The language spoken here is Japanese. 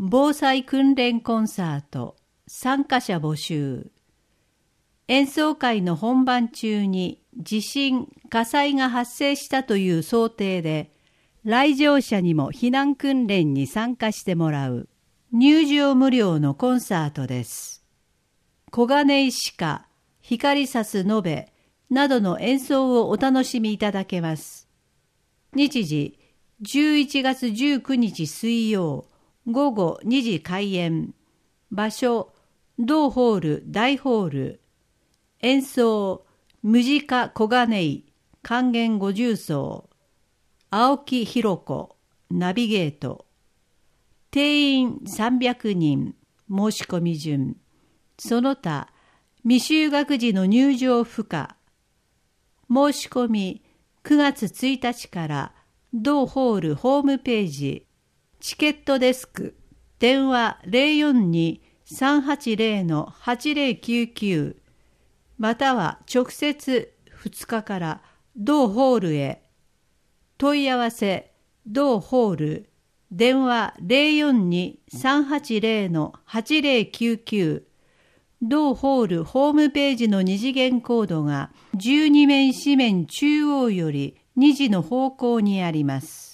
防災訓練コンサート参加者募集。演奏会の本番中に地震・火災が発生したという想定で、来場者にも避難訓練に参加してもらう入場無料のコンサートです。小金井歯科、光さすのべなどの演奏をお楽しみいただけます。日時、11月19日水曜、午後2時開演。場所、同ホール大ホール。演奏、ムジカ小金井、管弦五重奏。青木弘子、ナビゲート。定員300人、申し込み順。その他、未就学児の入場不可。申し込み、9月1日から同ホールホームページ、チケットデスク、電話 042-380-8099 または直接2日から同ホールへ。問い合わせ、同ホール、電話 042-380-8099 同ホールホームページの二次元コードが12面四面中央より2時の方向にあります。